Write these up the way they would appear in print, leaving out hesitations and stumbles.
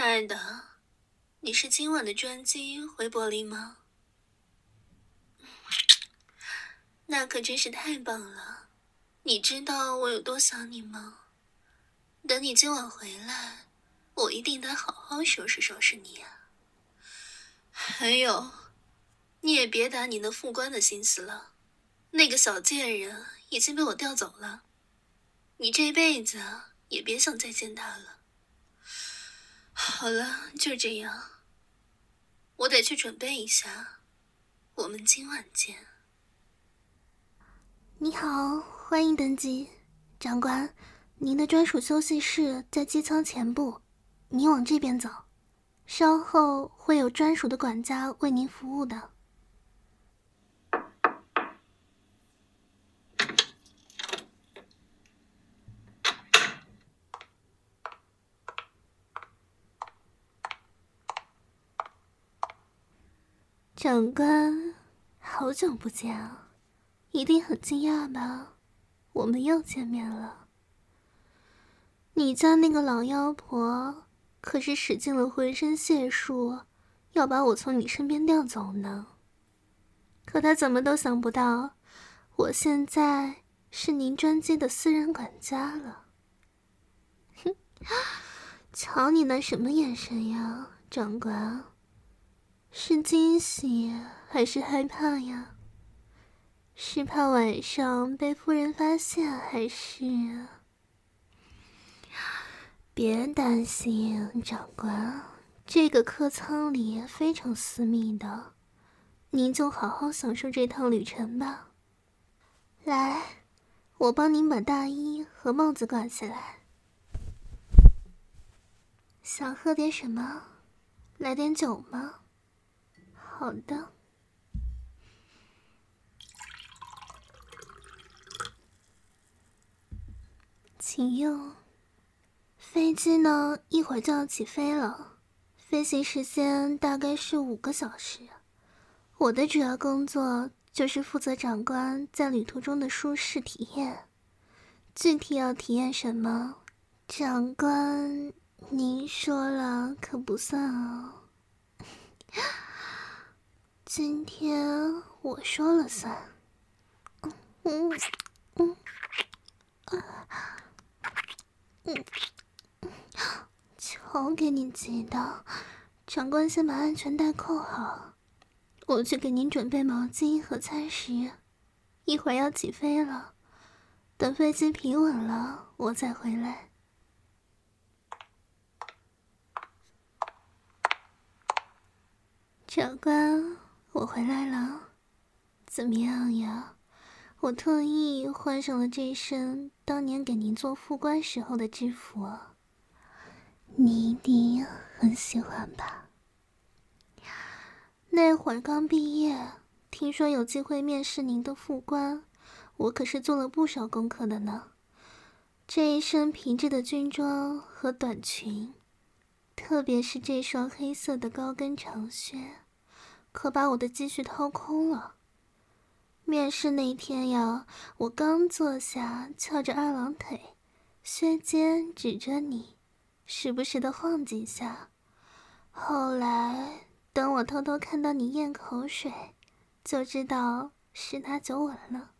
亲爱的，你是今晚的专机回柏林吗？那可真是太棒了。你知道我有多想你吗？等你今晚回来，我一定得好好收拾收拾你啊。还有，你也别打你那副官的心思了，那个小贱人已经被我调走了，你这辈子也别想再见他了。好了，就这样，我得去准备一下，我们今晚见。 你好，欢迎登机，长官，您的专属休息室在机舱前部，你往这边走，稍后会有专属的管家为您服务的。长官，好久不见啊，一定很惊讶吧？我们又见面了。你家那个老妖婆可是使尽了浑身解数，要把我从你身边调走呢。可她怎么都想不到，我现在是您专机的私人管家了。哼，瞧你那什么眼神呀，长官？是惊喜还是害怕呀？是怕晚上被夫人发现，还是……别担心，长官，这个客舱里非常私密的，您就好好享受这趟旅程吧。来，我帮您把大衣和帽子挂起来。想喝点什么？来点酒吗？好的。请用。飞机呢，一会儿就要起飞了，飞行时间大概是5个小时。我的主要工作就是负责长官在旅途中的舒适体验。具体要体验什么，长官您说了可不算哦。今天我说了算。瞧给你急的，长官先把安全带扣好，我去给您准备毛巾和餐食，一会儿要起飞了，等飞机平稳了，我再回来。长官，我回来了，怎么样呀？我特意换上了这身当年给您做副官时候的制服，你一定很喜欢吧？那会儿刚毕业，听说有机会面试您的副官，我可是做了不少功课的呢。这一身皮质的军装和短裙，特别是这双黑色的高跟长靴，可把我的积蓄掏空了。面试那天呀，我刚坐下，翘着二郎腿，靴尖指着你，时不时的晃几下。后来等我偷偷看到你咽口水，就知道十拿九稳了。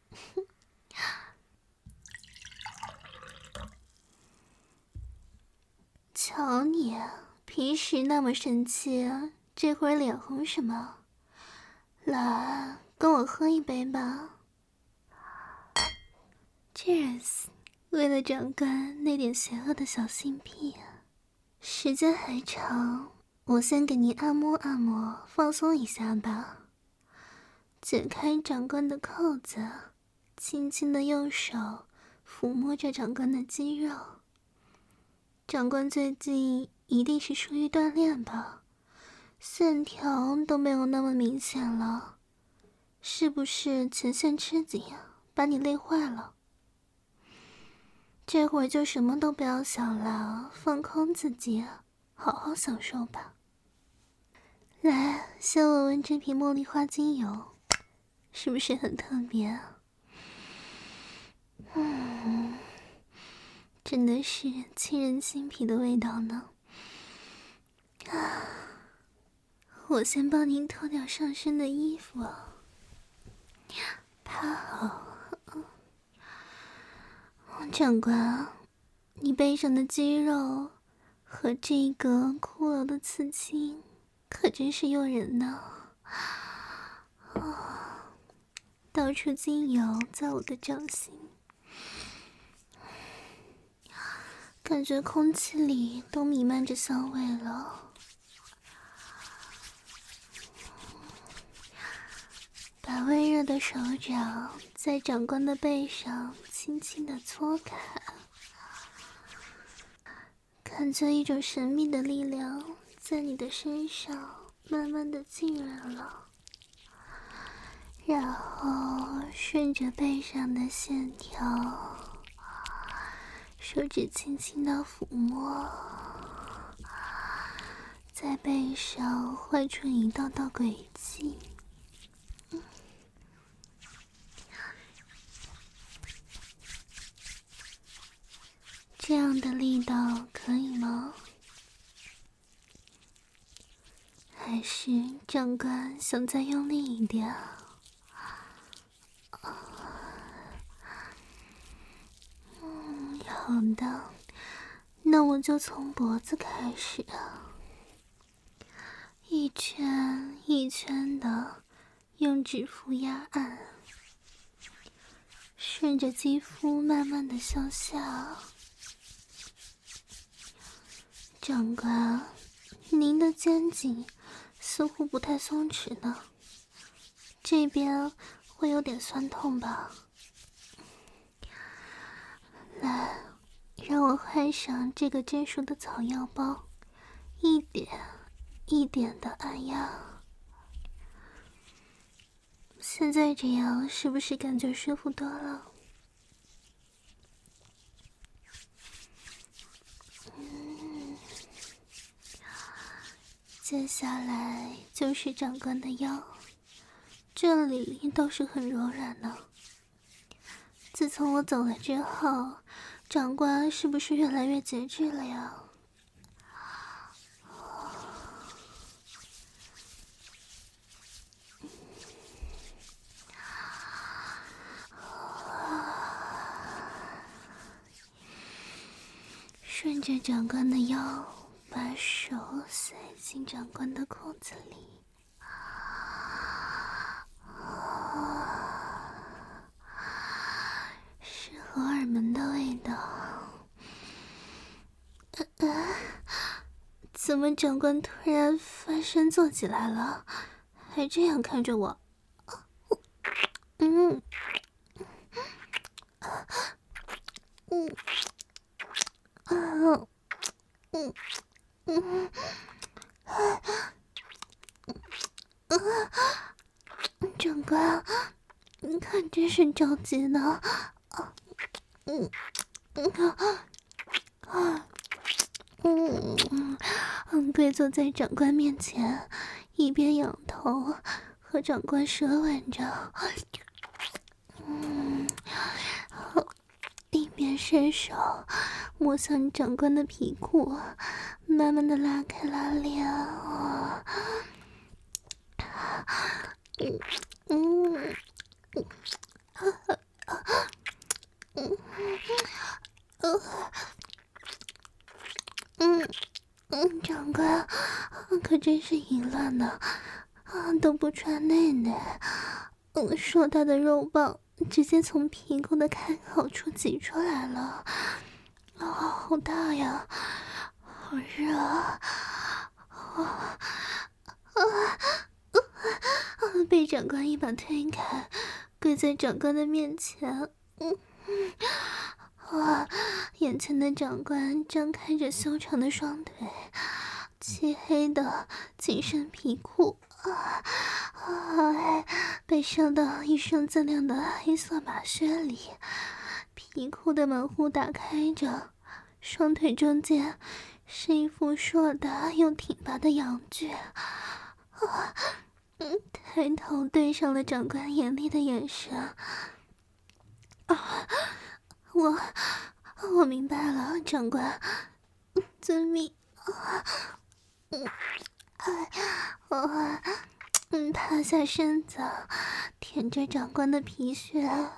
瞧你，平时那么生气，这会儿脸红什么？来，跟我喝一杯吧。Cheers！ 为了长官那点邪恶的小性癖，时间还长，我先给您按摩按摩，放松一下吧。解开长官的扣子，轻轻的用手抚摸着长官的肌肉。长官最近一定是疏于锻炼吧，线条都没有那么明显了，是不是前线吃紧，把你累坏了？这会儿就什么都不要想了，放空自己，好好享受吧。来，先闻闻这瓶茉莉花精油，是不是很特别？真的是沁人心脾的味道呢。 我先帮您脱掉上身的衣服，趴好。长官，你背上的肌肉和这个骷髅的刺青可真是诱人呢。到处精油在我的掌心，感觉空气里都弥漫着香味了。把温热的手掌在长官的背上轻轻地搓开，感觉一种神秘的力量在你的身上慢慢地浸润了，然后顺着背上的线条，手指轻轻地抚摸，在背上画出一道道轨迹。这样的力道可以吗？还是长官想再用力一点？好的，那我就从脖子开始，一圈一圈的用指腹压按，顺着肌肤慢慢的向下。长官，您的肩颈似乎不太松弛呢，这边会有点酸痛吧？来，让我换上这个专属的草药包，一点一点的按压。现在这样是不是感觉舒服多了？接下来就是长官的腰，这里倒是很柔软呢。自从我走了之后，长官是不是越来越节制了呀？顺着长官的腰，把手塞进长官的裤子里，是荷尔蒙的味道。怎么长官突然翻身坐起来了，还这样看着我？长官，你看真是着急呢。跪坐在长官面前，一边仰头和长官舌吻着，一边伸手摸向长官的皮裤，慢慢的拉开拉链。长官可真是淫乱呢，都不穿内内，硕大的肉棒直接从皮裤的开口处挤出来了，好大呀，好热啊！被长官一把推开，跪在长官的面前。眼前的长官张开着修长的双腿，漆黑的紧身皮裤，被烧到一双锃亮的黑色马靴里，皮裤的门户打开着，双腿中间是一副硕大又挺拔的阳具。抬头对上了长官严厉的眼神。我明白了，长官，遵命。 趴下身子，舔着长官的皮屑，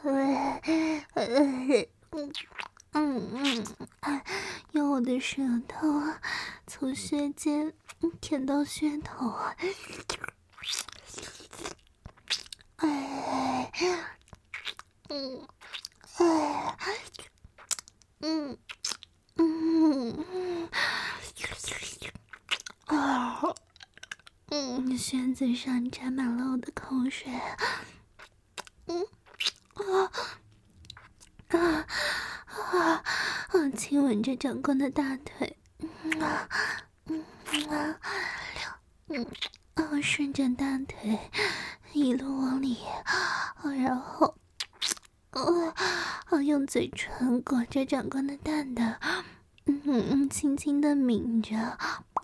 用我的舌头从穴尖舔到穴头，靴子上沾满了我的口水，亲吻着长官的大腿，顺着大腿一路往里，然后用嘴唇裹着长官的蛋蛋，轻轻的抿着，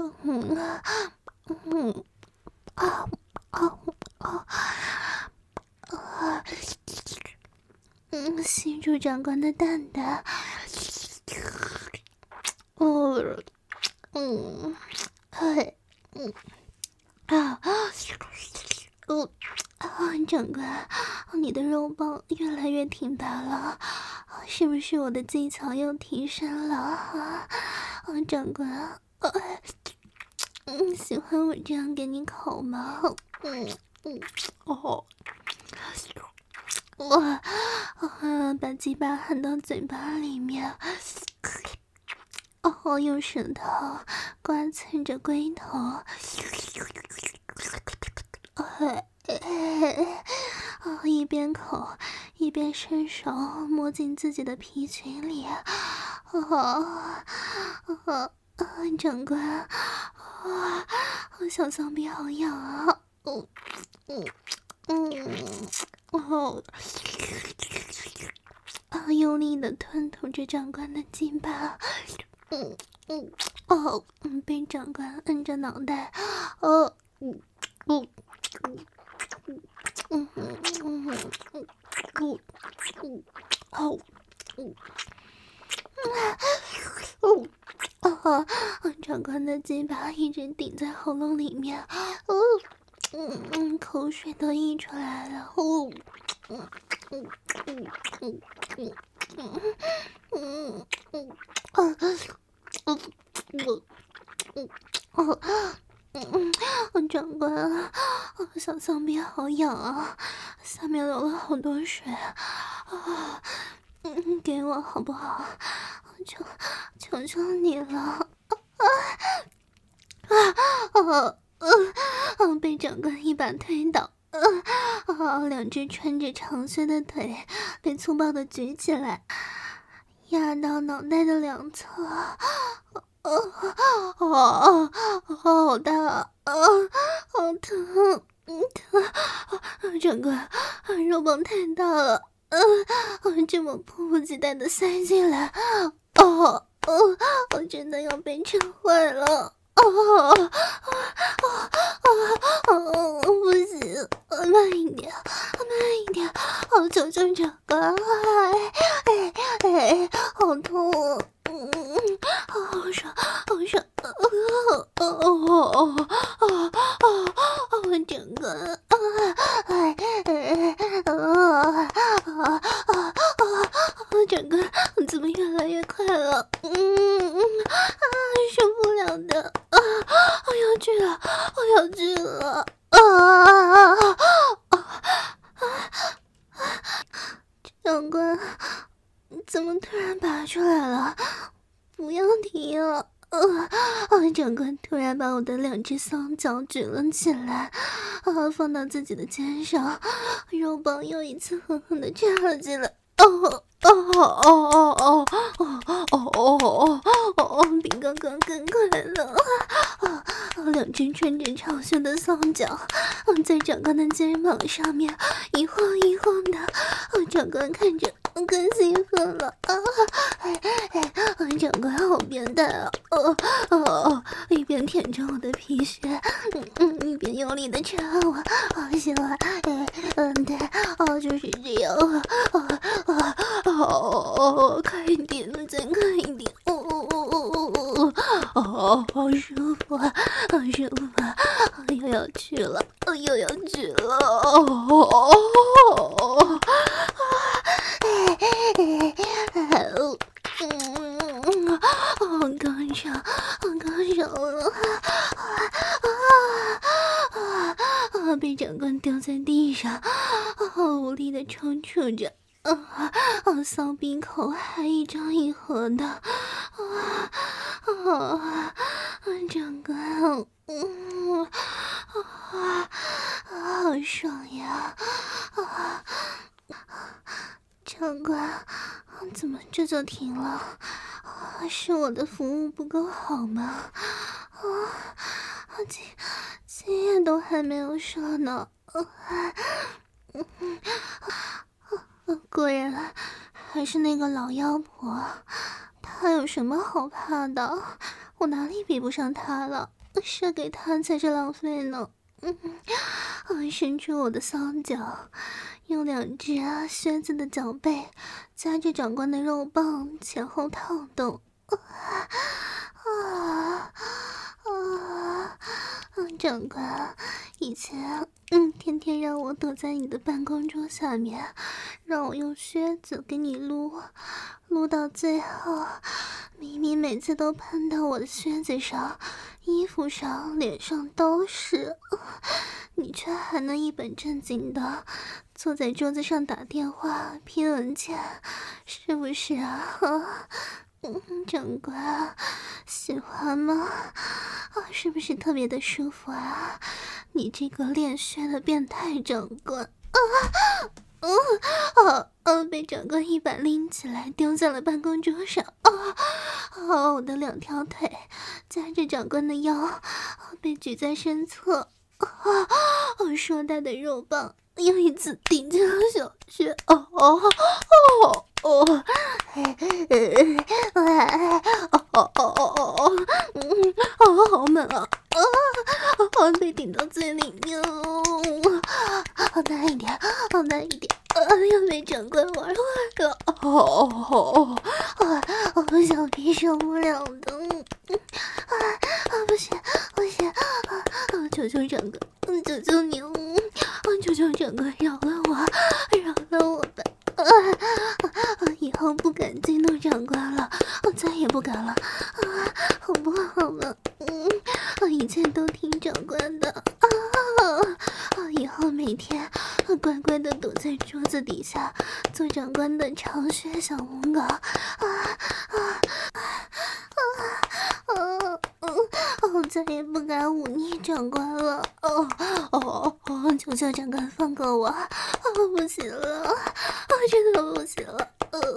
吸住长官的蛋蛋，长官，你的肉棒越来越挺拔了，是不是我的技巧又提升了？长官，喜欢我这样给你口吗？把鸡巴含到嘴巴里面，用舌头刮蹭着龟头，一边口一边伸手摸进自己的皮裙里，长官，小骚逼好痒啊！用力的吞吐着长官的鸡巴，被长官摁着脑袋，长官的鸡巴一直顶在喉咙里面，口水都溢出来了，长官，小脏逼好痒啊，下面流了好多水，给我好不好？求求你了！被长官一把推倒，两只穿着长靴的腿被粗暴的举起来，压到脑袋的两侧，好大，好疼，长官，肉棒太大了，这么迫不及待的塞进来，我真的要被撑坏了。不行，慢一点，求求长官，好痛，好爽，长官，长官，怎么越来越快了？受不了的，我要去了，长官，怎么突然拔出来了？不要停啊！长官突然把我的两只双脚举了起来，放到自己的肩上，肉棒又一次狠狠地插了进来。比刚刚更快了！两只穿着长靴的双脚在长官的肩膀上面一晃一晃的，长官看着更兴奋了。长官好变态啊！一边舔着我的皮靴，一边用力的插我，喜欢，对，就是这样，快一点，再快一点， 好舒服啊，好舒服啊，又要去了，又要去了，好高潮，好高潮了！被长官丢在地上，好无力的抽搐着，骚鼻口还一张一合的，长官，好爽呀！长官，怎么这就停了？是我的服务不够好吗？今夜都还没有射呢。果然还是那个老妖婆，她有什么好怕的？我哪里比不上她了？射给她才是浪费呢。伸出我的骚脚，用2只靴子的脚背夹着长官的肉棒前后套动。长官，以前天天让我躲在你的办公桌下面，让我用靴子给你撸到最后，明明每次都喷到我的靴子上、衣服上、脸上都是，你却还能一本正经的坐在桌子上打电话拼文件，是不是啊？长官，喜欢吗？是不是特别的舒服啊？你这个练靴的变态长官！被长官一把拎起来丢在了办公桌上。我的2条腿夹着长官的腰，被举在身侧。硕大的肉棒又一次顶进了小穴。好猛啊！被顶到最里面了，好大一点，好大一点，又被长官玩了，小屁受不了的，不行，求求长官，求求你，求求长官饶了我吧！以后不敢激怒长官了，再也不敢了，好不好了？一切都听长官的，以后每天乖乖的躲在桌子底下做长官的长靴小母狗。再也不敢忤逆长官了。求求长官放过我，不行了，真的不行了。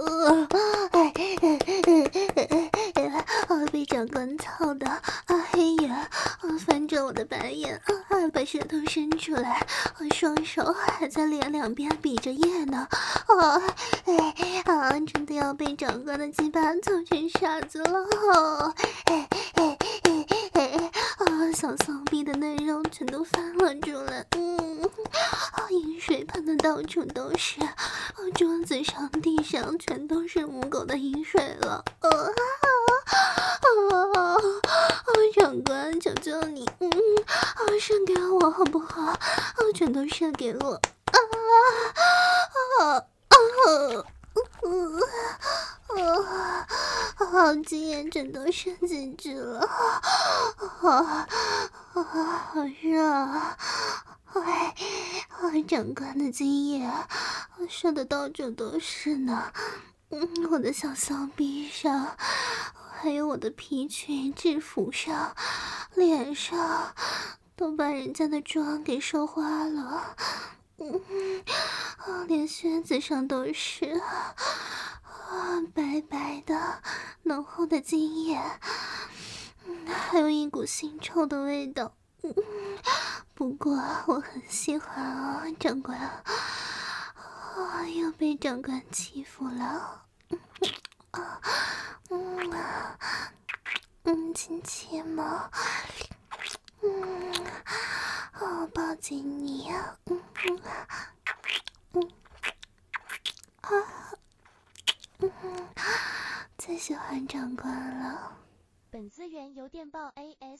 被长官操的黑眼翻着我的白眼，把舌头伸出来，双手还在脸两边比着耶呢。真的要被长官的鸡巴操成傻子了。小骚逼的嫩肉全都翻了出来，饮水喷的到处都是，桌子上地上全都是母狗的饮水了。长官，求求你，射给我好不好？全都射给我。好几眼全都射进去了，好热啊！长官的精液射的到处都是呢，我的小骚逼上，还有我的皮裙、制服上、脸上，都把人家的妆给烧花了，连靴子上都是。白白的浓厚的精液，还有一股腥臭的味道。不过我很喜欢长官，又被长官欺负了。亲亲吗？抱紧你呀！最喜欢长官了。 本本资源由电报 AS。